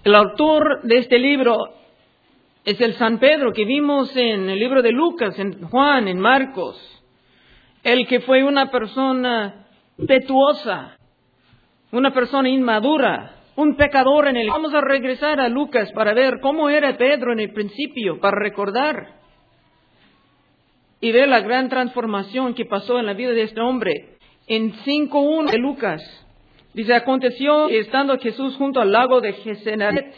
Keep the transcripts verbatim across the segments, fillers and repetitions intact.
El autor de este libro es el San Pedro que vimos en el libro de Lucas, en Juan, en Marcos. El que fue una persona impetuosa, una persona inmadura, un pecador en el... Vamos a regresar a Lucas para ver cómo era Pedro en el principio, para recordar y ver la gran transformación que pasó en la vida de este hombre. En cinco uno de Lucas, dice, aconteció que estando Jesús junto al lago de Genesaret,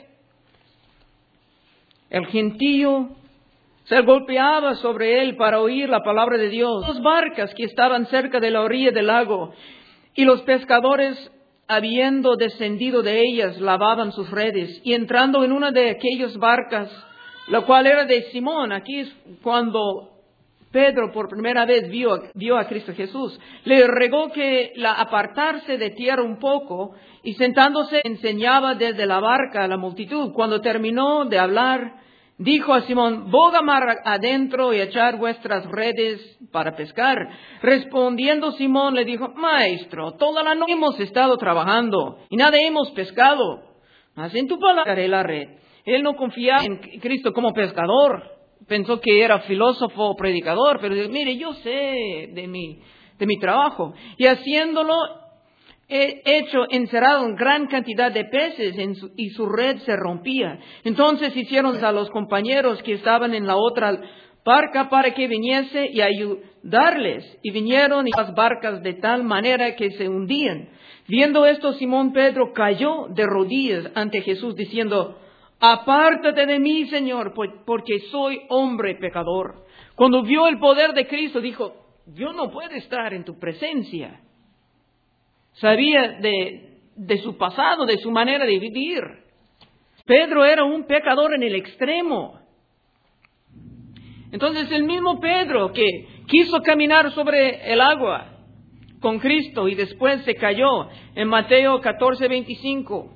el gentío se golpeaba sobre él para oír la palabra de Dios. Dos barcas que estaban cerca de la orilla del lago, y los pescadores, habiendo descendido de ellas, lavaban sus redes. Y entrando en una de aquellas barcas, la cual era de Simón, aquí es cuando Pedro por primera vez vio, vio a Cristo Jesús, le rogó que la apartarse de tierra un poco, y sentándose enseñaba desde la barca a la multitud. Cuando terminó de hablar, dijo a Simón, boga mar adentro y echar vuestras redes para pescar. Respondiendo Simón le dijo, Maestro, toda la noche hemos estado trabajando y nada hemos pescado, mas en tu palabra haré la red. Él no confiaba en Cristo como pescador, pensó que era filósofo o predicador, pero dijo, mire, yo sé de mi, de mi trabajo. Y haciéndolo, he hecho encerrado en gran cantidad de peces en su, y su red se rompía. Entonces hicieron a los compañeros que estaban en la otra barca para que viniese y ayudarles. Y vinieron y las barcas de tal manera que se hundían. Viendo esto, Simón Pedro cayó de rodillas ante Jesús diciendo, apártate de mí, Señor, porque soy hombre pecador. Cuando vio el poder de Cristo, dijo, yo no puedo estar en tu presencia. Sabía de, de su pasado, de su manera de vivir. Pedro era un pecador en el extremo. Entonces el mismo Pedro que quiso caminar sobre el agua con Cristo y después se cayó en Mateo catorce veinticinco.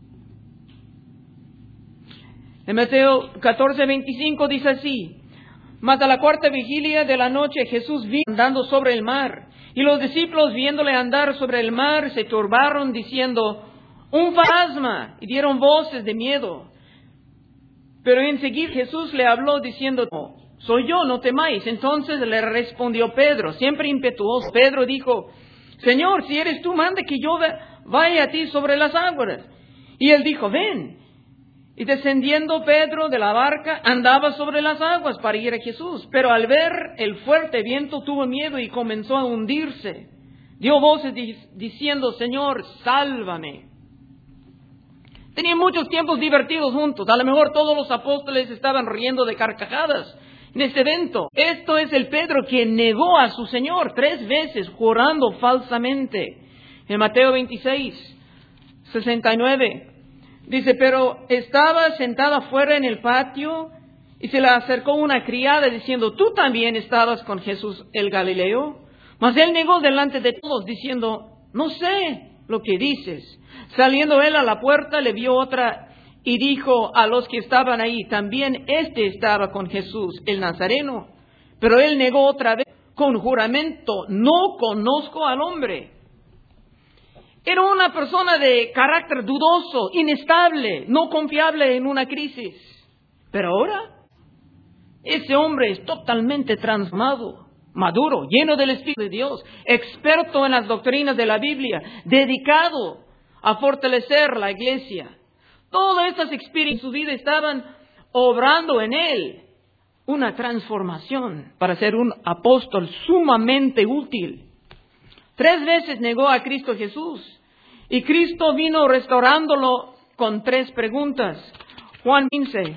En Mateo catorce veinticinco dice así, mas a la cuarta vigilia de la noche Jesús vino andando sobre el mar, y los discípulos viéndole andar sobre el mar se turbaron diciendo, un fantasma, y dieron voces de miedo. Pero enseguida Jesús le habló diciendo, no, soy yo, no temáis. Entonces le respondió Pedro, siempre impetuoso. Pedro dijo, Señor, si eres tú, manda que yo vaya a ti sobre las aguas. Y él dijo, ven. Y descendiendo Pedro de la barca, andaba sobre las aguas para ir a Jesús. Pero al ver el fuerte viento tuvo miedo y comenzó a hundirse. Dio voces diciendo, Señor, sálvame. Tenían muchos tiempos divertidos juntos. A lo mejor todos los apóstoles estaban riendo de carcajadas en este evento. Esto es el Pedro que negó a su Señor tres veces, jurando falsamente. En Mateo veintiséis, sesenta y nueve. Dice, pero estaba sentada afuera en el patio y se le acercó una criada diciendo, ¿tú también estabas con Jesús el Galileo? Mas él negó delante de todos diciendo, no sé lo que dices. Saliendo él a la puerta le vio otra y dijo a los que estaban ahí, también este estaba con Jesús el Nazareno. Pero él negó otra vez con juramento, no conozco al hombre. Era una persona de carácter dudoso, inestable, no confiable en una crisis. Pero ahora, ese hombre es totalmente transformado, maduro, lleno del Espíritu de Dios, experto en las doctrinas de la Biblia, dedicado a fortalecer la iglesia. Todas estas experiencias en su vida estaban obrando en él una transformación para ser un apóstol sumamente útil. Tres veces negó a Cristo Jesús y Cristo vino restaurándolo con tres preguntas. Juan quince.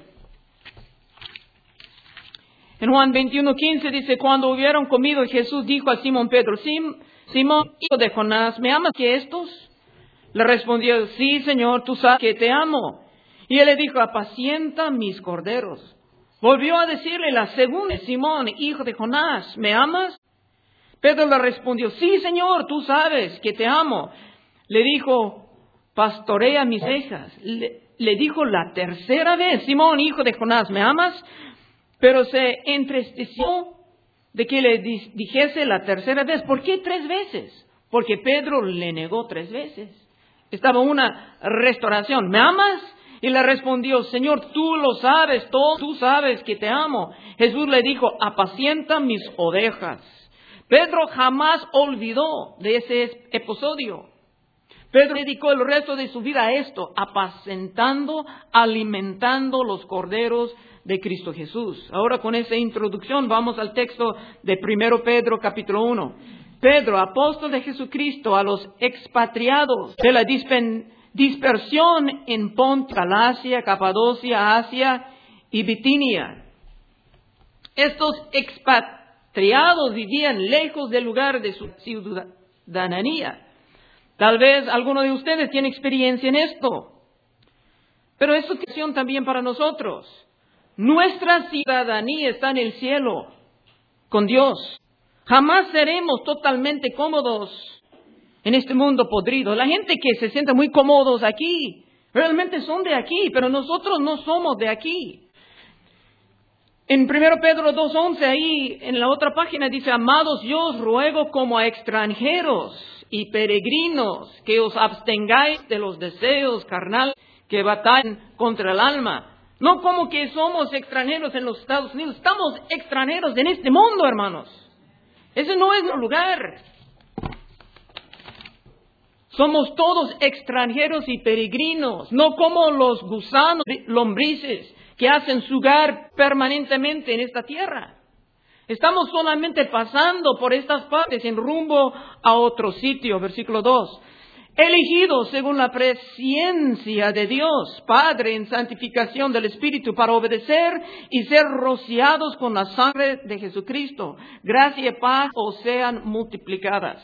En Juan veintiuno quince dice, cuando hubieron comido Jesús dijo a Simón Pedro, Sim, Simón, hijo de Jonás, ¿me amas que estos? Le respondió, sí, Señor, tú sabes que te amo. Y él le dijo, apacienta mis corderos. Volvió a decirle la segunda, Simón, hijo de Jonás, ¿me amas? Pedro le respondió, sí, Señor, tú sabes que te amo. Le dijo, pastorea mis ovejas. Le, le dijo la tercera vez, Simón, hijo de Jonás, ¿me amas? Pero se entristeció de que le dijese la tercera vez. ¿Por qué tres veces? Porque Pedro le negó tres veces. Estaba una restauración. ¿Me amas? Y le respondió, Señor, tú lo sabes todo, tú sabes que te amo. Jesús le dijo, apacienta mis ovejas. Pedro jamás olvidó de ese episodio. Pedro dedicó el resto de su vida a esto, apacentando, alimentando los corderos de Cristo Jesús. Ahora con esa introducción vamos al texto de primero Pedro capítulo uno. Pedro, apóstol de Jesucristo, a los expatriados de la dispen, dispersión en Ponto, Galacia, Capadocia, Asia y Bitinia. Estos expatriados vivían lejos del lugar de su ciudadanía. Tal vez alguno de ustedes tiene experiencia en esto. Pero es una cuestión también para nosotros. Nuestra ciudadanía está en el cielo, con Dios. Jamás seremos totalmente cómodos en este mundo podrido. La gente que se siente muy cómodos aquí, realmente son de aquí, pero nosotros no somos de aquí. En primero Pedro dos once, ahí en la otra página dice, amados, yo os ruego como a extranjeros y peregrinos que os abstengáis de los deseos carnales que batallan contra el alma. No como que somos extranjeros en los Estados Unidos, estamos extranjeros en este mundo, hermanos. Ese no es nuestro lugar. Somos todos extranjeros y peregrinos, no como los gusanos, lombrices, que hacen su hogar permanentemente en esta tierra. Estamos solamente pasando por estas partes en rumbo a otro sitio. Versículo dos. Elegidos según la presciencia de Dios, Padre, en santificación del Espíritu, para obedecer y ser rociados con la sangre de Jesucristo. Gracia y paz os sean multiplicadas.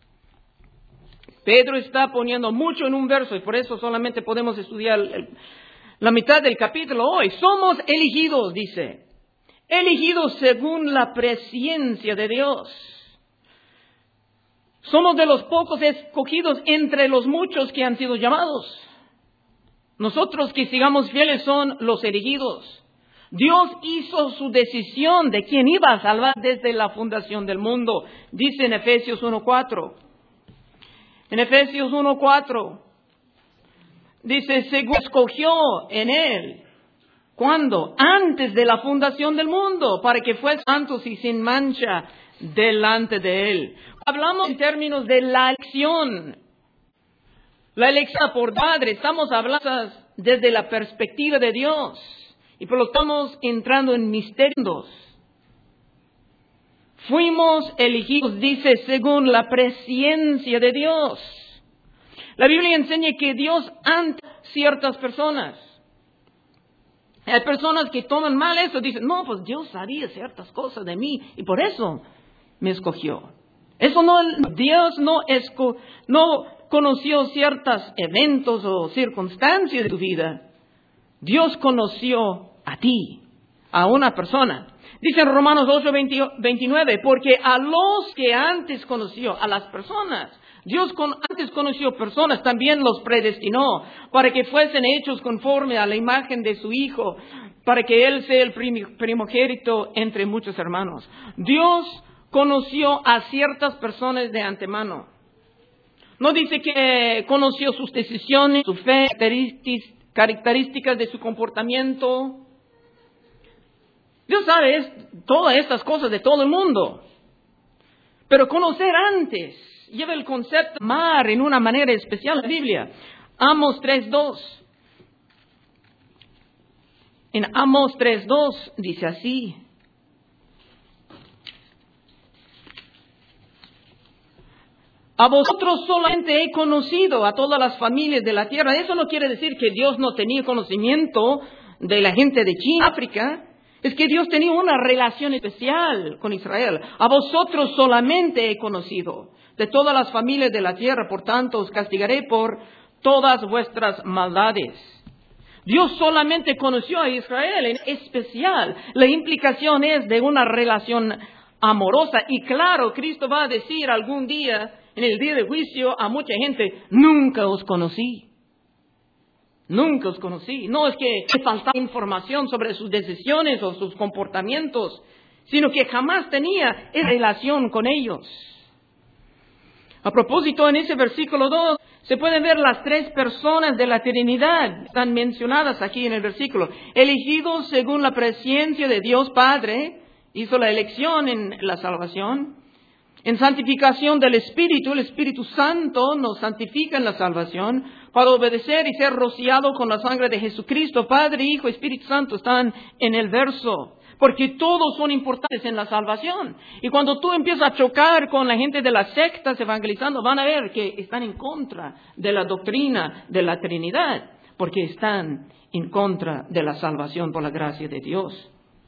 Pedro está poniendo mucho en un verso y por eso solamente podemos estudiar el, la mitad del capítulo hoy. Somos elegidos, dice. Elegidos según la presciencia de Dios. Somos de los pocos escogidos entre los muchos que han sido llamados. Nosotros que sigamos fieles son los elegidos. Dios hizo su decisión de quién iba a salvar desde la fundación del mundo. Dice en Efesios uno cuatro. En Efesios uno cuatro. Dice, según escogió en Él. ¿Cuándo? Antes de la fundación del mundo, para que fuesen santos y sin mancha delante de Él. Hablamos en términos de la elección. La elección por Padre, estamos hablando desde la perspectiva de Dios. Y por lo tanto estamos entrando en misterios. Fuimos elegidos, dice, según la presciencia de Dios. La Biblia enseña que Dios ante ciertas personas. Hay personas que toman mal eso, dicen, no, pues Dios sabía ciertas cosas de mí y por eso me escogió. Eso no, Dios no, esco, no conoció ciertos eventos o circunstancias de tu vida. Dios conoció a ti, a una persona. Dice en Romanos ocho veintinueve, porque a los que antes conoció, a las personas, Dios con, antes conoció personas, también los predestinó para que fuesen hechos conforme a la imagen de su Hijo, para que Él sea el primogénito entre muchos hermanos. Dios conoció a ciertas personas de antemano. No dice que conoció sus decisiones, su fe, características de su comportamiento. Dios sabe es, todas estas cosas de todo el mundo. Pero conocer antes lleva el concepto de amar en una manera especial en la Biblia. Amos tres dos. En Amos tres dos dice así. A vosotros solamente he conocido a todas las familias de la tierra. Eso no quiere decir que Dios no tenía conocimiento de la gente de China, África. Es que Dios tenía una relación especial con Israel. A vosotros solamente he conocido de todas las familias de la tierra. Por tanto, os castigaré por todas vuestras maldades. Dios solamente conoció a Israel en especial. La implicación es de una relación amorosa. Y claro, Cristo va a decir algún día, en el día de juicio, a mucha gente, nunca os conocí. Nunca os conocí. No es que me faltaba información sobre sus decisiones o sus comportamientos, sino que jamás tenía relación con ellos. A propósito, en ese versículo dos, se pueden ver las tres personas de la Trinidad, están mencionadas aquí en el versículo. Elegidos según la presencia de Dios Padre, hizo la elección en la salvación. En santificación del Espíritu, el Espíritu Santo nos santifica en la salvación. Para obedecer y ser rociado con la sangre de Jesucristo, Padre, Hijo, Espíritu Santo están en el verso. Porque todos son importantes en la salvación. Y cuando tú empiezas a chocar con la gente de las sectas evangelizando, van a ver que están en contra de la doctrina de la Trinidad. Porque están en contra de la salvación por la gracia de Dios.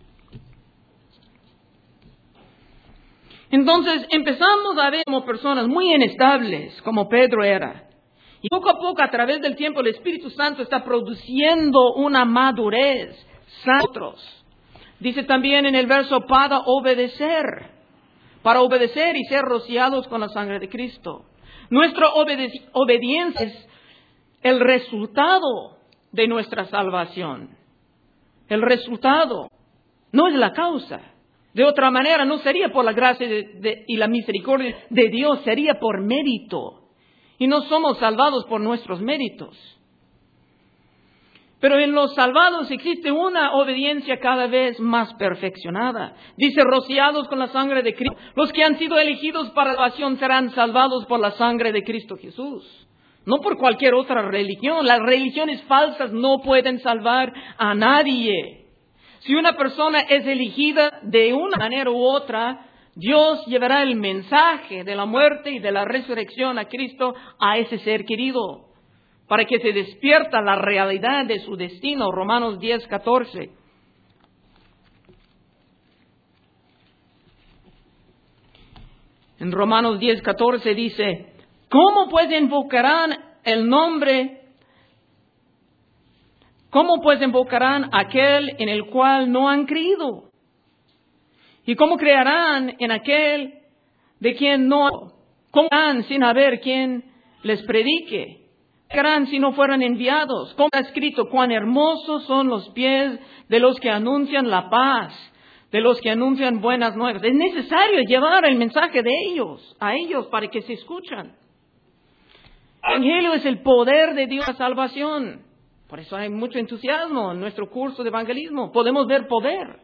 Entonces empezamos a ver como personas muy inestables, como Pedro era. Y poco a poco, a través del tiempo, el Espíritu Santo está produciendo una madurez en nosotros. Dice también en el verso, para obedecer, para obedecer y ser rociados con la sangre de Cristo. Nuestra obede- obediencia es el resultado de nuestra salvación. El resultado, no es la causa. De otra manera, no sería por la gracia de, de, y la misericordia de Dios, sería por mérito. Y no somos salvados por nuestros méritos. Pero en los salvados existe una obediencia cada vez más perfeccionada. Dice, rociados con la sangre de Cristo. Los que han sido elegidos para la salvación serán salvados por la sangre de Cristo Jesús. No por cualquier otra religión. Las religiones falsas no pueden salvar a nadie. Si una persona es elegida de una manera u otra, Dios llevará el mensaje de la muerte y de la resurrección a Cristo a ese ser querido, para que se despierta la realidad de su destino. Romanos diez, catorce. En Romanos diez, catorce dice, ¿cómo pues invocarán el nombre? ¿Cómo pues invocarán aquel en el cual no han creído? ¿Y cómo creerán en aquel de quien no? ¿Cómo harán sin haber quien les predique? ¿Qué harán si no fueran enviados? Como está escrito, cuán hermosos son los pies de los que anuncian la paz, de los que anuncian buenas nuevas. Es necesario llevar el mensaje de ellos, a ellos, para que se escuchan. El Evangelio es el poder de Dios a salvación. Por eso hay mucho entusiasmo en nuestro curso de evangelismo. Podemos ver poder.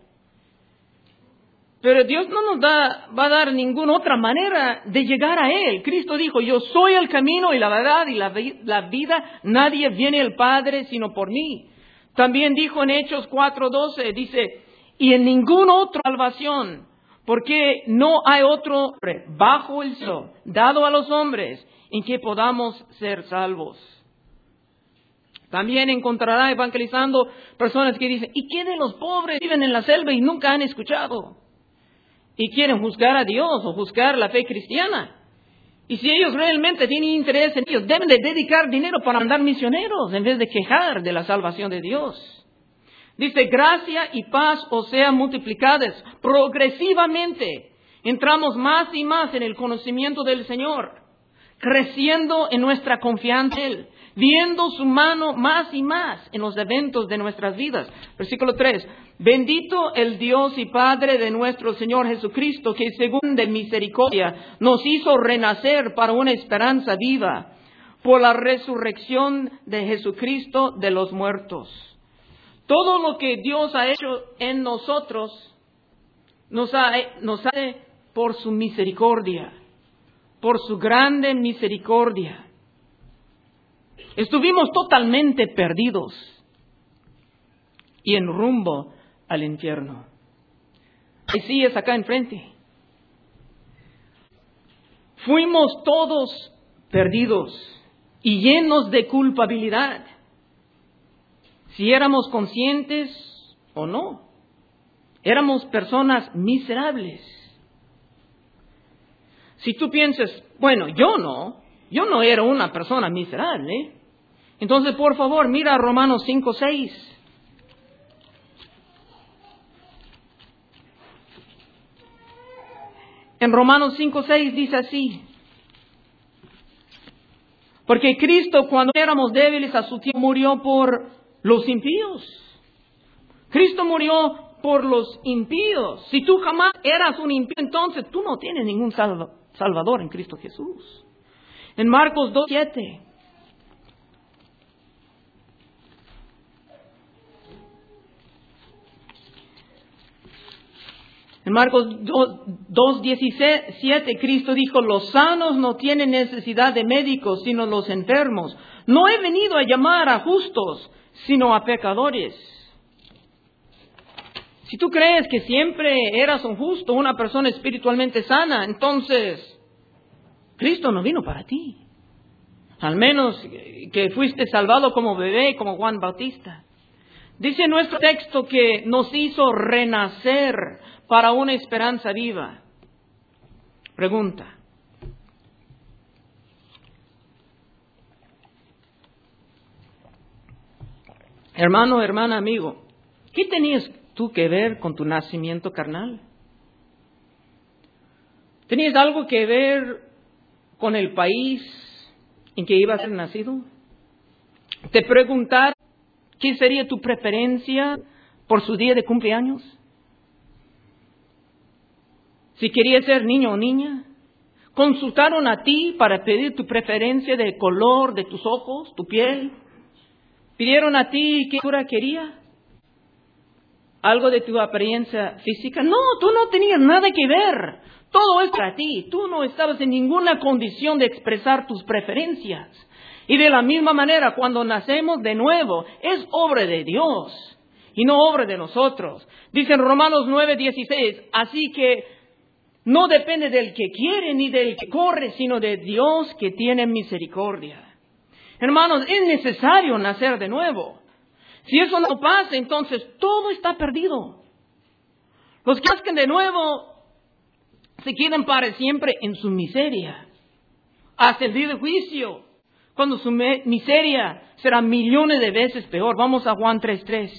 Pero Dios no nos da, va a dar ninguna otra manera de llegar a Él. Cristo dijo, yo soy el camino y la verdad y la, la vida. Nadie viene al Padre sino por mí. También dijo en Hechos cuatro doce, dice, y en ninguna otra salvación, porque no hay otro nombre bajo el cielo dado a los hombres en que podamos ser salvos. También encontrará evangelizando personas que dicen, ¿y qué de los pobres que viven en la selva y nunca han escuchado? Y quieren juzgar a Dios o juzgar la fe cristiana. Y si ellos realmente tienen interés en ellos, deben de dedicar dinero para mandar misioneros en vez de quejar de la salvación de Dios. Dice, gracia y paz os sean multiplicadas progresivamente. Entramos más y más en el conocimiento del Señor, creciendo en nuestra confianza en Él, viendo su mano más y más en los eventos de nuestras vidas. Versículo tres. Bendito el Dios y Padre de nuestro Señor Jesucristo, que según de misericordia nos hizo renacer para una esperanza viva, por la resurrección de Jesucristo de los muertos. Todo lo que Dios ha hecho en nosotros nos ha, nos hace por su misericordia, por su grande misericordia. Estuvimos totalmente perdidos y en rumbo al infierno. Y sí, es acá enfrente. Fuimos todos perdidos y llenos de culpabilidad, si éramos conscientes o no. Éramos personas miserables. Si tú piensas, bueno, yo no, yo no era una persona miserable. Entonces, por favor, mira Romanos cinco seis. En Romanos cinco seis dice así. Porque Cristo, cuando éramos débiles, a su tiempo murió por los impíos. Cristo murió por los impíos. Si tú jamás eras un impío, entonces tú no tienes ningún salva, salvador en Cristo Jesús. En Marcos dos siete En Marcos dos diecisiete, Cristo dijo, los sanos no tienen necesidad de médicos, sino los enfermos. No he venido a llamar a justos, sino a pecadores. Si tú crees que siempre eras un justo, una persona espiritualmente sana, entonces Cristo no vino para ti. Al menos que fuiste salvado como bebé, como Juan Bautista. Dice nuestro texto que nos hizo renacer para una esperanza viva. Pregunta. Hermano, hermana, amigo, ¿qué tenías tú que ver con tu nacimiento carnal? ¿Tenías algo que ver con el país en que ibas a ser nacido? ¿Te preguntaron qué sería tu preferencia por su día de cumpleaños? Si querías ser niño o niña, ¿consultaron a ti para pedir tu preferencia de color de tus ojos, tu piel? ¿Pidieron a ti qué cultura quería? ¿Algo de tu apariencia física? No, tú no tenías nada que ver. Todo es para ti. Tú no estabas en ninguna condición de expresar tus preferencias. Y de la misma manera, cuando nacemos de nuevo, es obra de Dios y no obra de nosotros. Dice en Romanos nueve dieciséis, así que no depende del que quiere ni del que corre, sino de Dios que tiene misericordia. Hermanos, es necesario nacer de nuevo. Si eso no pasa, entonces todo está perdido. Los que nacen de nuevo se quedan para siempre en su miseria, hasta el día del juicio, cuando su miseria será millones de veces peor. Vamos a Juan tres tres.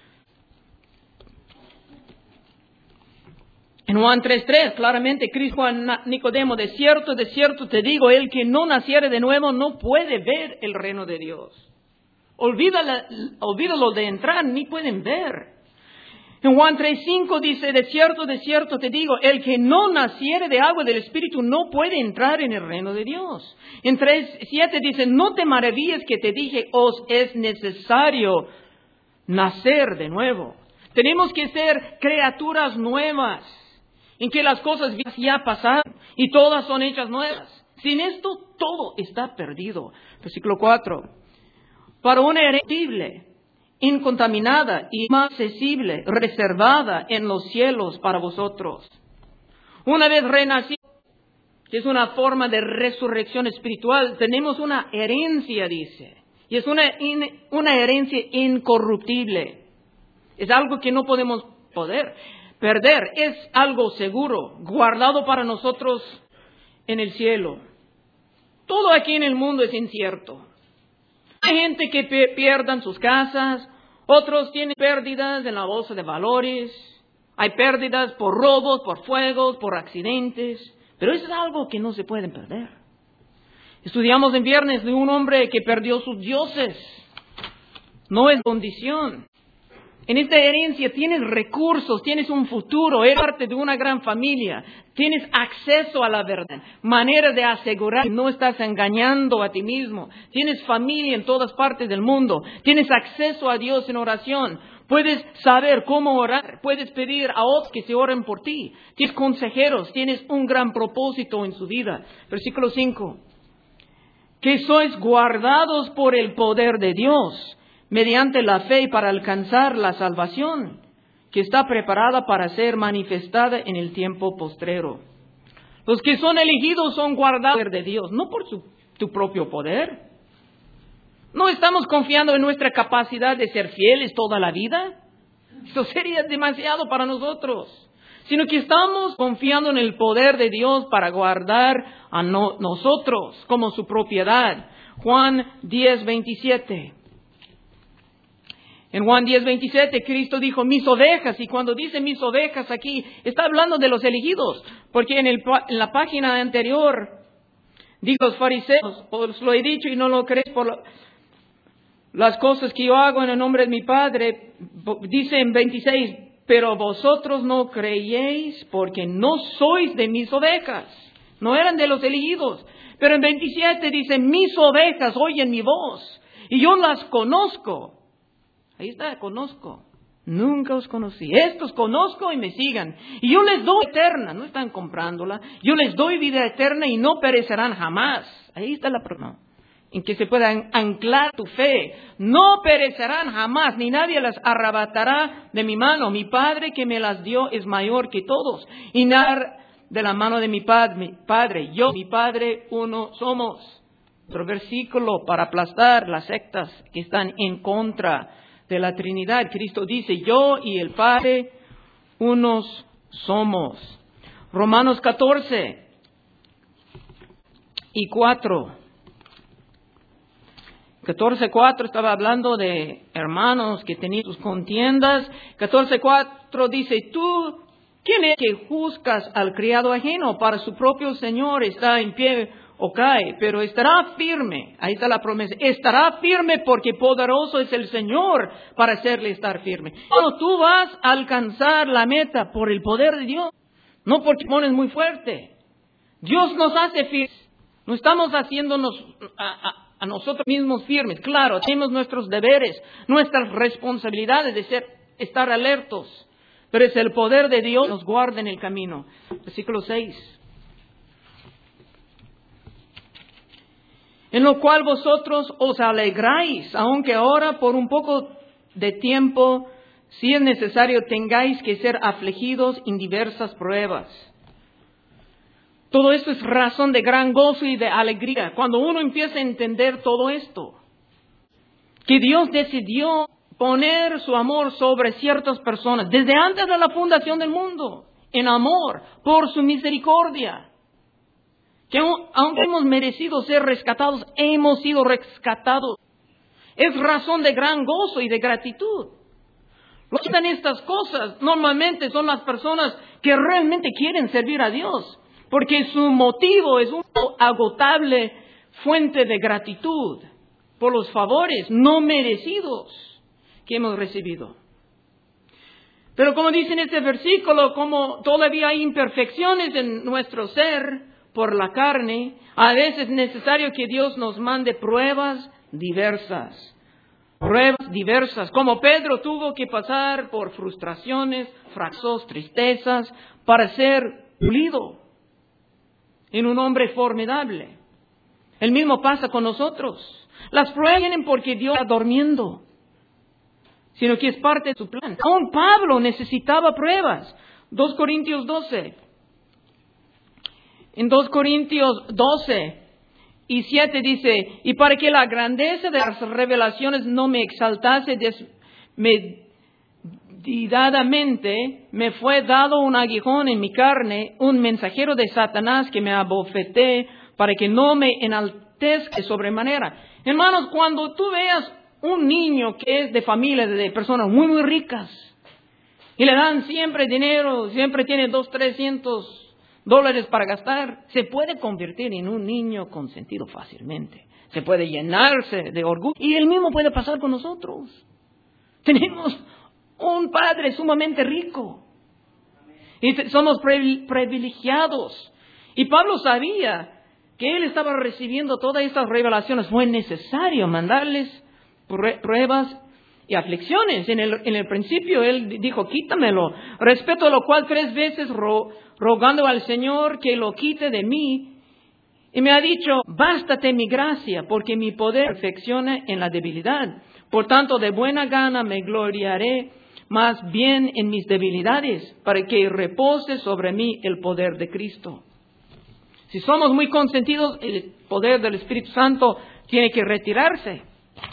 En Juan tres tres, claramente, Cristo a Nicodemo, de cierto, de cierto te digo, el que no naciere de nuevo no puede ver el reino de Dios. Olvídala, olvídalo de entrar, ni pueden ver. En Juan tres cinco dice, de cierto, de cierto te digo, el que no naciere de agua y del Espíritu no puede entrar en el reino de Dios. En tres siete dice, no te maravilles que te dije, os es necesario nacer de nuevo. Tenemos que ser criaturas nuevas, en que las cosas ya pasaron y todas son hechas nuevas. Sin esto, todo está perdido. Versículo cuatro. Para una herencia incontaminada y más accesible, reservada en los cielos para vosotros. Una vez renacido, que es una forma de resurrección espiritual, tenemos una herencia, dice. Y es una, in, una herencia incorruptible. Es algo que no podemos poder perder. Es algo seguro, guardado para nosotros en el cielo. Todo aquí en el mundo es incierto. Hay gente que pierdan sus casas, otros tienen pérdidas en la bolsa de valores, hay pérdidas por robos, por fuegos, por accidentes, pero eso es algo que no se puede perder. Estudiamos en viernes de un hombre que perdió sus dioses. No es condición. En esta herencia tienes recursos, tienes un futuro, eres parte de una gran familia, tienes acceso a la verdad, manera de asegurar que no estás engañando a ti mismo, tienes familia en todas partes del mundo, tienes acceso a Dios en oración, puedes saber cómo orar, puedes pedir a otros que se oren por ti, tienes consejeros, tienes un gran propósito en su vida. Versículo cinco, que sois guardados por el poder de Dios, mediante la fe para alcanzar la salvación, que está preparada para ser manifestada en el tiempo postrero. Los que son elegidos son guardados de Dios, no por su, tu propio poder. No estamos confiando en nuestra capacidad de ser fieles toda la vida. Eso sería demasiado para nosotros. Sino que estamos confiando en el poder de Dios para guardar a no, nosotros como su propiedad. Juan diez veintisiete. En Juan diez veintisiete, Cristo dijo, mis ovejas, y cuando dice mis ovejas aquí, está hablando de los elegidos, porque en, el, en la página anterior, dijo los fariseos, os lo he dicho y no lo creéis por lo, las cosas que yo hago en el nombre de mi Padre, dice en veintiséis, pero vosotros no creéis porque no sois de mis ovejas, no eran de los elegidos, pero en veintisiete dice, mis ovejas oyen mi voz, y yo las conozco. Ahí está, conozco. nunca os conocí. Estos conozco y me sigan. Y yo les doy eterna, no están comprándola. Yo les doy vida eterna y no perecerán jamás. Ahí está la prueba. En que se pueda anclar tu fe. No perecerán jamás, ni nadie las arrebatará de mi mano. Mi Padre que me las dio es mayor que todos. Y nada de la mano de mi padre, mi padre. Yo, mi Padre, uno somos. Otro versículo para aplastar las sectas que están en contra de la Trinidad. Cristo dice, yo y el Padre, unos somos. Romanos catorce y cuatro. catorce cuatro estaba hablando de hermanos que tenían sus contiendas. catorce cuatro dice, tú, ¿quién es que juzgas al criado ajeno? Para su propio Señor está en pie o cae, pero estará firme. Ahí está la promesa. Estará firme porque poderoso es el Señor para hacerle estar firme. Cuando tú vas a alcanzar la meta por el poder de Dios, no porque pones muy fuerte. Dios nos hace firmes. No estamos haciéndonos a, a, a nosotros mismos firmes. Claro, tenemos nuestros deberes, nuestras responsabilidades de ser, estar alertos. Pero es el poder de Dios que nos guarda en el camino. Versículo seis. En lo cual vosotros os alegráis, aunque ahora por un poco de tiempo, si es necesario, tengáis que ser afligidos en diversas pruebas. Todo esto es razón de gran gozo y de alegría. Cuando uno empieza a entender todo esto, que Dios decidió poner su amor sobre ciertas personas, desde antes de la fundación del mundo, en amor, por su misericordia. Que aunque hemos merecido ser rescatados, hemos sido rescatados. Es razón de gran gozo y de gratitud. Los que hacen estas cosas normalmente son las personas que realmente quieren servir a Dios, porque su motivo es una agotable fuente de gratitud por los favores no merecidos que hemos recibido. Pero como dice en este versículo, como todavía hay imperfecciones en nuestro ser, por la carne, a veces es necesario que Dios nos mande pruebas diversas. Pruebas diversas. Como Pedro tuvo que pasar por frustraciones, fracasos, tristezas, para ser pulido en un hombre formidable. El mismo pasa con nosotros. Las pruebas vienen porque Dios está durmiendo, sino que es parte de su plan. Aún Pablo necesitaba pruebas. dos Corintios doce. En dos Corintios doce y siete dice, y para que la grandeza de las revelaciones no me exaltase desmedidamente, me fue dado un aguijón en mi carne, un mensajero de Satanás que me abofeté para que no me enaltezca de sobremanera. Hermanos, cuando tú veas un niño que es de familia de personas muy, muy ricas, y le dan siempre dinero, siempre tiene dos, trescientos dólares para gastar, se puede convertir en un niño consentido fácilmente. Se puede llenarse de orgullo. Y el mismo puede pasar con nosotros. Tenemos un padre sumamente rico. Y somos privilegiados. Y Pablo sabía que él estaba recibiendo todas estas revelaciones. Fue necesario mandarles pruebas y aflicciones. En el, en el principio él dijo, quítamelo. Respecto a lo cual tres veces ro, rogando al Señor que lo quite de mí. Y me ha dicho, bástate mi gracia, porque mi poder perfecciona en la debilidad. Por tanto, de buena gana me gloriaré más bien en mis debilidades, para que repose sobre mí el poder de Cristo. Si somos muy consentidos, el poder del Espíritu Santo tiene que retirarse.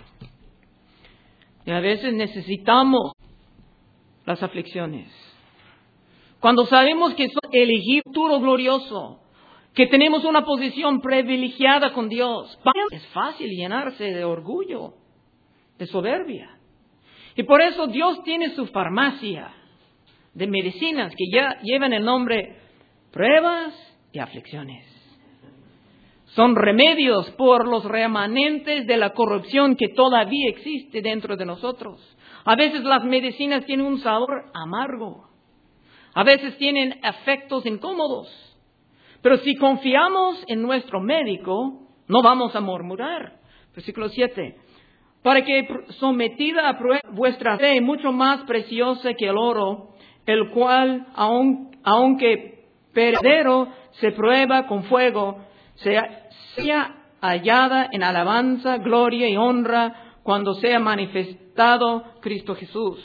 Y a veces necesitamos las aflicciones. Cuando sabemos que somos elegidos futuro glorioso, que tenemos una posición privilegiada con Dios, es fácil llenarse de orgullo, de soberbia. Y por eso Dios tiene su farmacia de medicinas que ya llevan el nombre pruebas y aflicciones. Son remedios por los remanentes de la corrupción que todavía existe dentro de nosotros. A veces las medicinas tienen un sabor amargo. A veces tienen efectos incómodos. Pero si confiamos en nuestro médico, no vamos a murmurar. Versículo siete. para que sometida a prueba vuestra fe, mucho más preciosa que el oro, el cual, aun, aunque perecedero, se prueba con fuego, sea, sea hallada en alabanza, gloria y honra cuando sea manifestado Cristo Jesús.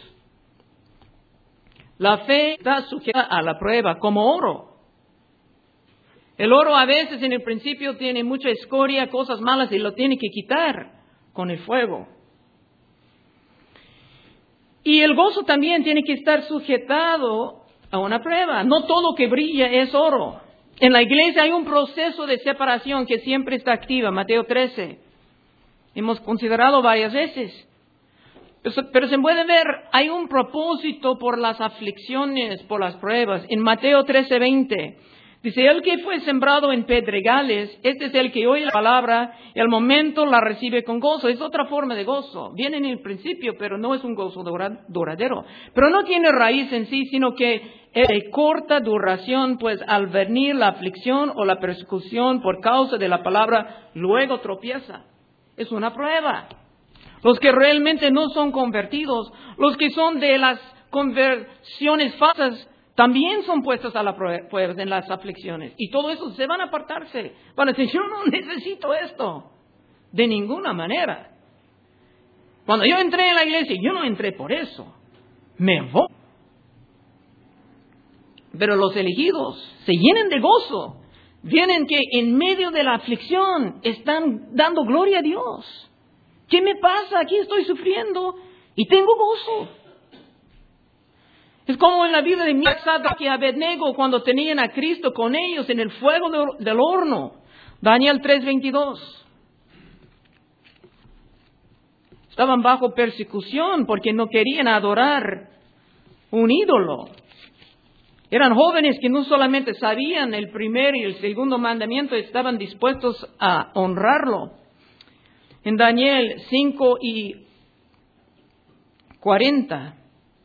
La fe está sujeta a la prueba como oro. El oro a veces en el principio tiene mucha escoria, cosas malas, y lo tiene que quitar con el fuego. Y el gozo también tiene que estar sujetado a una prueba. No todo que brilla es oro. En la iglesia hay un proceso de separación que siempre está activa, Mateo trece. Hemos considerado varias veces. Pero se puede ver, hay un propósito por las aflicciones, por las pruebas. En Mateo trece veinte, dice, el que fue sembrado en pedregales, este es el que oye la palabra y al momento la recibe con gozo. Es otra forma de gozo. Viene en el principio, pero no es un gozo duradero. Pero no tiene raíz en sí, sino que es de corta duración, pues al venir la aflicción o la persecución por causa de la palabra, luego tropieza. Es una prueba. Los que realmente no son convertidos, los que son de las conversiones falsas, también son puestos a la prueba en las aflicciones. Y todo eso se van a apartarse. Van a decir, yo no necesito esto. De ninguna manera. Cuando yo entré en la iglesia, yo no entré por eso. Me voy. Pero los elegidos se llenan de gozo. Vienen que en medio de la aflicción están dando gloria a Dios. ¿Qué me pasa? Aquí estoy sufriendo y tengo gozo. Es como en la vida de Sadrach y Abednego cuando tenían a Cristo con ellos en el fuego del horno. Daniel tres veintidós. Estaban bajo persecución porque no querían adorar un ídolo. Eran jóvenes que no solamente sabían el primer y el segundo mandamiento, estaban dispuestos a honrarlo. En Daniel cinco y cuarenta,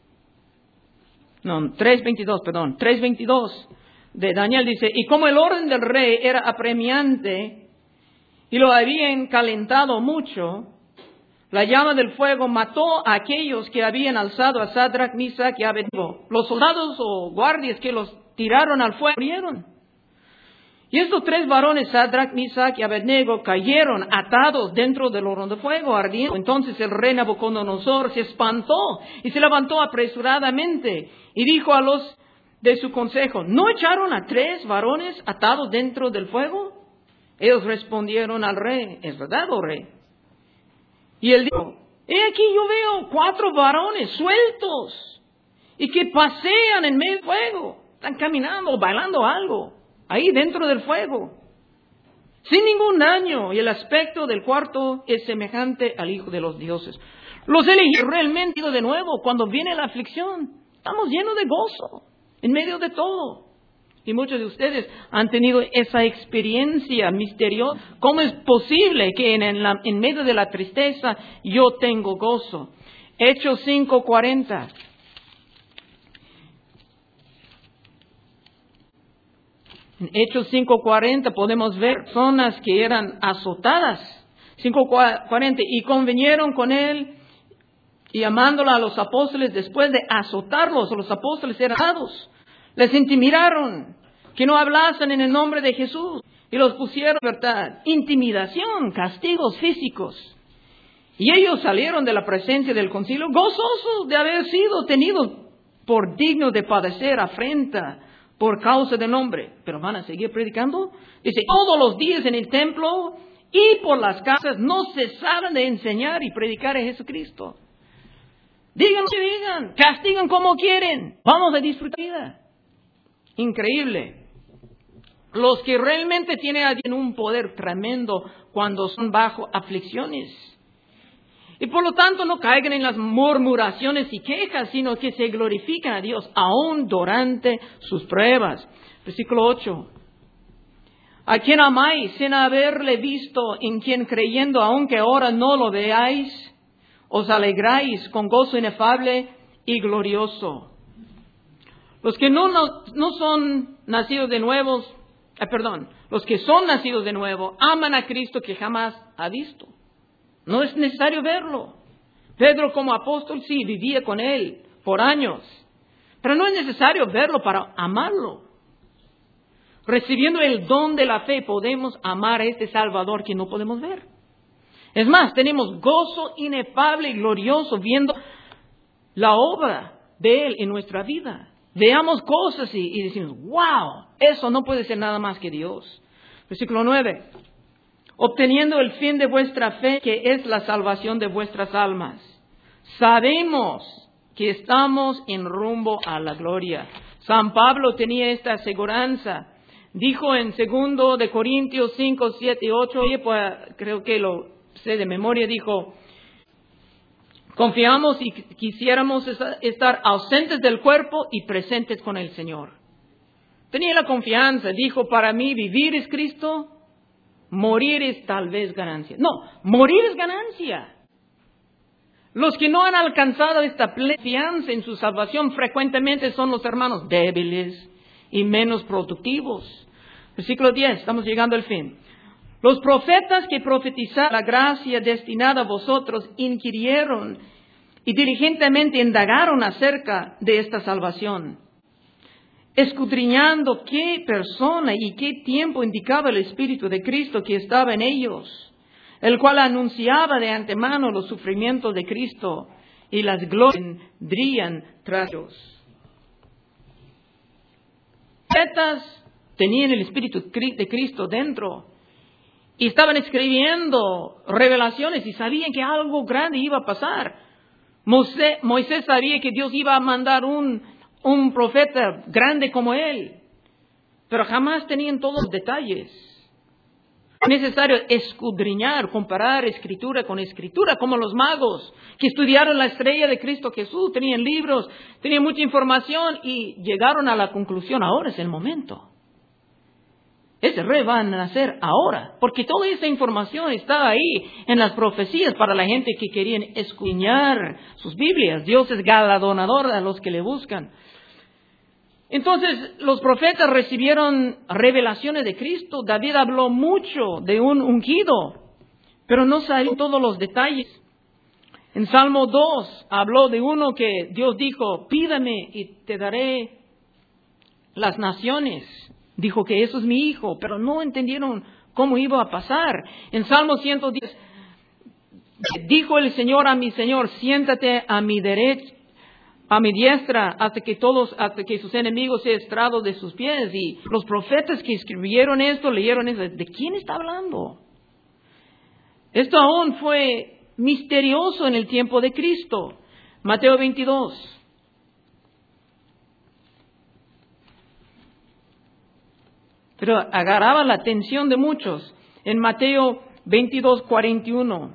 no, tres veintidós, perdón, tres veintidós de Daniel dice, y como el orden del rey era apremiante y lo habían calentado mucho, la llama del fuego mató a aquellos que habían alzado a Sadrach, Misach y Abednego. Los soldados o guardias que los tiraron al fuego murieron. Y estos tres varones, Sadrach, Misach y Abednego, cayeron atados dentro del horno de fuego ardiendo. Entonces el rey Nabucodonosor se espantó y se levantó apresuradamente y dijo a los de su consejo, ¿no echaron a tres varones atados dentro del fuego? Ellos respondieron al rey, es verdad, oh rey. Y él dijo, he aquí yo veo cuatro varones sueltos y que pasean en medio del fuego. Están caminando o bailando algo ahí dentro del fuego, sin ningún daño, y el aspecto del cuarto es semejante al Hijo de los dioses. Los elegí realmente de nuevo cuando viene la aflicción. Estamos llenos de gozo en medio de todo. Y muchos de ustedes han tenido esa experiencia misteriosa. ¿Cómo es posible que en, la, en medio de la tristeza yo tengo gozo? Hechos cinco cuarenta. En Hechos cinco cuarenta podemos ver personas que eran azotadas. cinco cuarenta. Y convinieron con él y llamándolo a los apóstoles después de azotarlos. Los apóstoles eran azotados. Les intimidaron que no hablasen en el nombre de Jesús. Y los pusieron en libertad. Intimidación, castigos físicos. Y ellos salieron de la presencia del concilio gozosos de haber sido tenidos por dignos de padecer afrenta por causa del nombre. Pero van a seguir predicando. Dice, todos los días en el templo y por las casas no cesaban de enseñar y predicar a Jesucristo. Digan lo que digan, castigan como quieren. Vamos a disfrutar la vida. Increíble. Los que realmente tienen un poder tremendo cuando son bajo aflicciones. Y por lo tanto no caigan en las murmuraciones y quejas, sino que se glorifican a Dios aún durante sus pruebas. Versículo ocho. A quien amáis sin haberle visto, en quien creyendo aunque ahora no lo veáis, os alegráis con gozo inefable y glorioso. Los que no, no, no son nacidos de nuevo, eh, perdón, los que son nacidos de nuevo, aman a Cristo que jamás ha visto. No es necesario verlo. Pedro como apóstol sí, vivía con Él por años. Pero no es necesario verlo para amarlo. Recibiendo el don de la fe podemos amar a este Salvador que no podemos ver. Es más, tenemos gozo inefable y glorioso viendo la obra de Él en nuestra vida. Veamos cosas y, y decimos, wow, eso no puede ser nada más que Dios. Versículo nueve. Obteniendo el fin de vuestra fe, que es la salvación de vuestras almas. Sabemos que estamos en rumbo a la gloria. San Pablo tenía esta aseguranza. Dijo en segundo de Corintios cinco, siete y ocho, oye, pues creo que lo sé de memoria, dijo, confiamos y quisiéramos estar ausentes del cuerpo y presentes con el Señor. Tenía la confianza, dijo, para mí vivir es Cristo, morir es tal vez ganancia. No, morir es ganancia. Los que no han alcanzado esta plena confianza en su salvación frecuentemente son los hermanos débiles y menos productivos. Versículo diez, estamos llegando al fin. Los profetas que profetizaron la gracia destinada a vosotros inquirieron y diligentemente indagaron acerca de esta salvación, escudriñando qué persona y qué tiempo indicaba el Espíritu de Cristo que estaba en ellos, el cual anunciaba de antemano los sufrimientos de Cristo y las glorias que vendrían tras ellos. Los profetas tenían el Espíritu de Cristo dentro y estaban escribiendo revelaciones y sabían que algo grande iba a pasar. Moisés, Moisés sabía que Dios iba a mandar un, un profeta grande como él, pero jamás tenían todos los detalles. Es necesario escudriñar, comparar escritura con escritura, como los magos que estudiaron la estrella de Cristo Jesús, tenían libros, tenían mucha información y llegaron a la conclusión, ahora es el momento. Ese rey va a nacer ahora, porque toda esa información estaba ahí en las profecías para la gente que querían escudriñar sus Biblias. Dios es galardonador a los que le buscan. Entonces, los profetas recibieron revelaciones de Cristo. David habló mucho de un ungido, pero no sabía todos los detalles. En Salmo dos habló de uno que Dios dijo, pídame y te daré las naciones. Dijo que eso es mi hijo, pero no entendieron cómo iba a pasar. En Salmo ciento diez, dijo el Señor a mi Señor, siéntate a mi derecha, a mi diestra, hasta que todos, hasta que sus enemigos sean estrados de sus pies. Y los profetas que escribieron esto, leyeron eso, ¿de quién está hablando? Esto aún fue misterioso en el tiempo de Cristo. Mateo veintidós. Pero agarraba la atención de muchos. En Mateo veintidós, cuarenta y uno.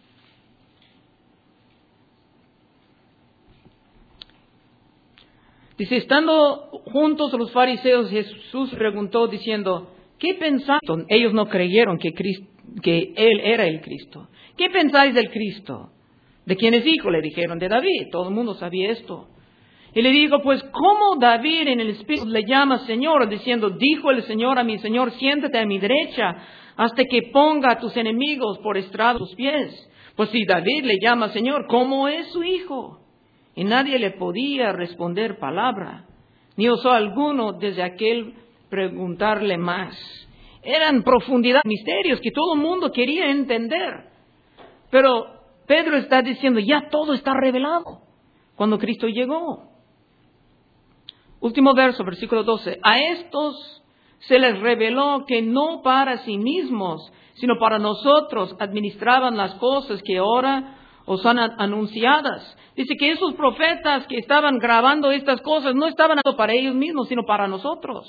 Dice, estando juntos los fariseos, Jesús preguntó diciendo, ¿qué pensáis? Ellos no creyeron que, Cristo, que Él era el Cristo. ¿Qué pensáis del Cristo? ¿De quién es hijo? Le dijeron, de David. Todo el mundo sabía esto. Y le digo, pues, ¿cómo David en el Espíritu le llama Señor? Diciendo, dijo el Señor a mi Señor, siéntate a mi derecha, hasta que ponga a tus enemigos por estrado de tus pies. Pues si David le llama Señor, ¿cómo es su hijo? Y nadie le podía responder palabra, ni osó alguno desde aquel preguntarle más. Eran profundidad, misterios que todo el mundo quería entender. Pero Pedro está diciendo, ya todo está revelado cuando Cristo llegó. Último verso, versículo doce. A estos se les reveló que no para sí mismos, sino para nosotros administraban las cosas que ahora os son anunciadas. Dice que esos profetas que estaban grabando estas cosas no estaban hablando para ellos mismos, sino para nosotros.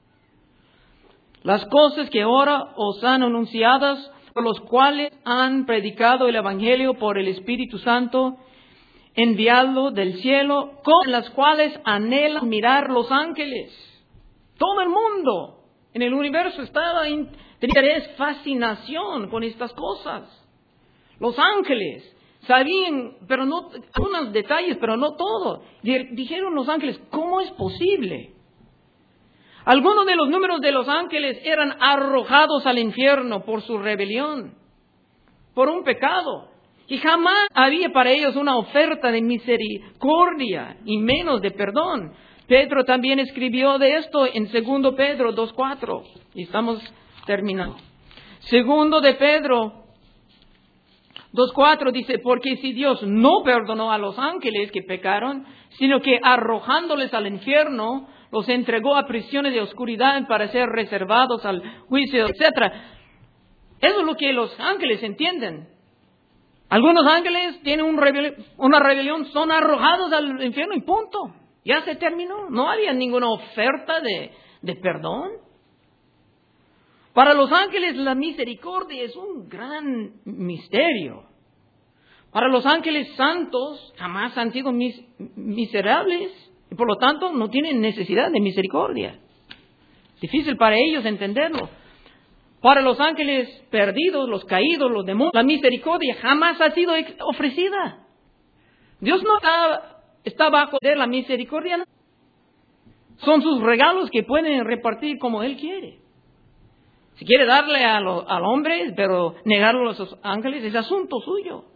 Las cosas que ahora os han anunciadas, por los cuales han predicado el Evangelio por el Espíritu Santo, enviado del cielo, con las cuales anhelan mirar los ángeles. Todo el mundo en el universo estaba en interés, fascinación con estas cosas. Los ángeles sabían, pero no, algunos detalles, pero no todo. Dijeron los ángeles, ¿cómo es posible? Algunos de los números de los ángeles eran arrojados al infierno por su rebelión, por un pecado. Y jamás había para ellos una oferta de misericordia y menos de perdón. Pedro también escribió de esto en Segundo Pedro dos cuatro. Y estamos terminando. Segundo de Pedro dos cuatro dice, porque si Dios no perdonó a los ángeles que pecaron, sino que arrojándoles al infierno, los entregó a prisiones de oscuridad para ser reservados al juicio, etcétera. Eso es lo que los ángeles entienden. Algunos ángeles tienen un rebel- una rebelión, son arrojados al infierno y punto. Ya se terminó. No había ninguna oferta de, de perdón. Para los ángeles la misericordia es un gran misterio. Para los ángeles santos jamás han sido mis, miserables y por lo tanto no tienen necesidad de misericordia. Difícil para ellos entenderlo. Para los ángeles perdidos, los caídos, los demonios, la misericordia jamás ha sido ofrecida. Dios no está, está bajo de la misericordia. Son sus regalos que pueden repartir como Él quiere. Si quiere darle a lo, al hombre, pero negarlo a los ángeles, es asunto suyo.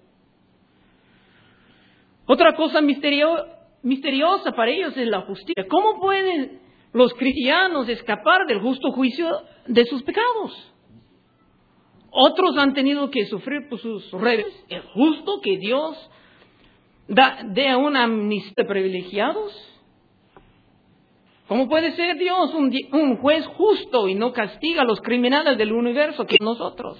Otra cosa misterio, misteriosa para ellos es la justicia. ¿Cómo pueden los cristianos escapar del justo juicio de sus pecados? Otros han tenido que sufrir por sus rebeliones. ¿Es justo que Dios da, dé a una amnistía de privilegiados? ¿Cómo puede ser Dios un, un juez justo y no castiga a los criminales del universo que nosotros?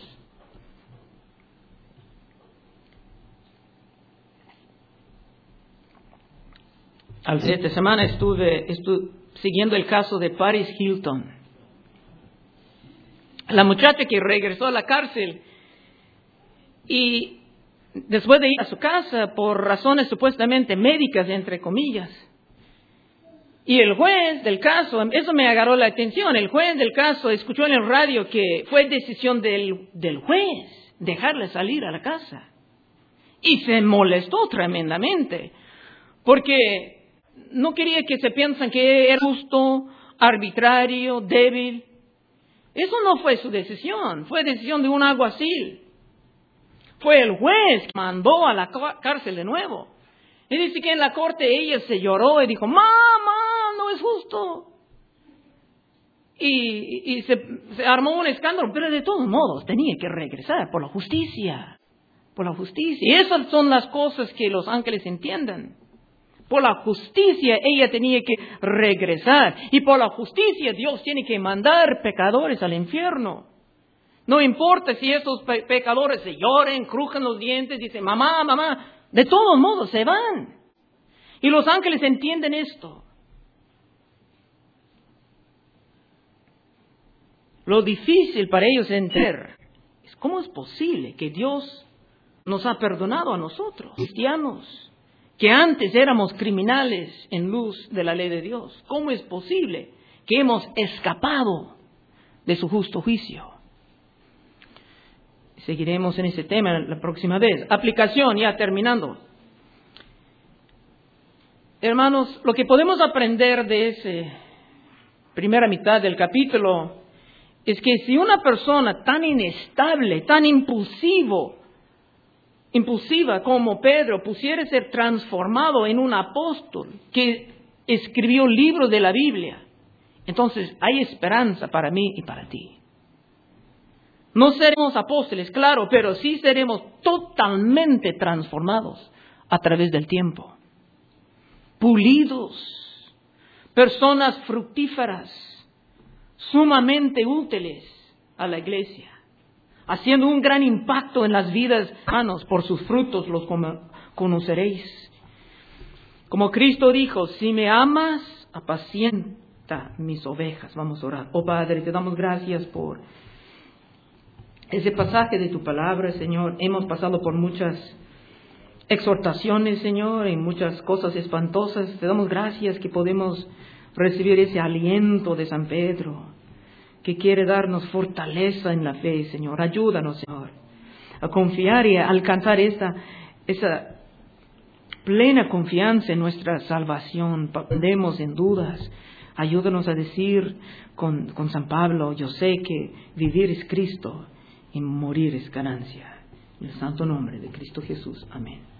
Esta semana estuve, estuve siguiendo el caso de Paris Hilton. La muchacha que regresó a la cárcel y después de ir a su casa por razones supuestamente médicas, entre comillas. Y el juez del caso, eso me agarró la atención, el juez del caso escuchó en el radio que fue decisión del, del juez dejarle salir a la casa. Y se molestó tremendamente, porque no quería que se piensen que era justo, arbitrario, débil. Eso no fue su decisión, fue decisión de un alguacil. Fue el juez que mandó a la cárcel de nuevo. Y dice que en la corte ella se lloró y dijo, mamá, no es justo. Y, y se, se armó un escándalo, pero de todos modos tenía que regresar por la justicia. Por la justicia. Y esas son las cosas que los ángeles entienden. Por la justicia ella tenía que regresar. Y por la justicia Dios tiene que mandar pecadores al infierno. No importa si esos pe- pecadores se lloren, crujen los dientes, dicen, mamá, mamá. De todos modos se van. Y los ángeles entienden esto. Lo difícil para ellos entender es cómo es posible que Dios nos ha perdonado a nosotros, cristianos, que antes éramos criminales en luz de la ley de Dios. ¿Cómo es posible que hemos escapado de su justo juicio? Seguiremos en ese tema la próxima vez. Aplicación, ya terminando. Hermanos, lo que podemos aprender de esa primera mitad del capítulo es que si una persona tan inestable, tan impulsivo, impulsiva como Pedro pudiera ser transformado en un apóstol que escribió libros de la Biblia, entonces hay esperanza para mí y para ti. No seremos apóstoles, claro, pero sí seremos totalmente transformados a través del tiempo. Pulidos, personas fructíferas, sumamente útiles a la iglesia, haciendo un gran impacto en las vidas humanas. Por sus frutos los conoceréis. Como Cristo dijo, si me amas, apacienta mis ovejas. Vamos a orar. Oh Padre, te damos gracias por ese pasaje de tu palabra, Señor. Hemos pasado por muchas exhortaciones, Señor, y muchas cosas espantosas. Te damos gracias que podemos recibir ese aliento de San Pedro, que quiere darnos fortaleza en la fe, Señor. Ayúdanos, Señor, a confiar y a alcanzar esa, esa plena confianza en nuestra salvación. Andemos en dudas. Ayúdanos a decir con, con San Pablo, yo sé que vivir es Cristo y morir es ganancia. En el santo nombre de Cristo Jesús. Amén.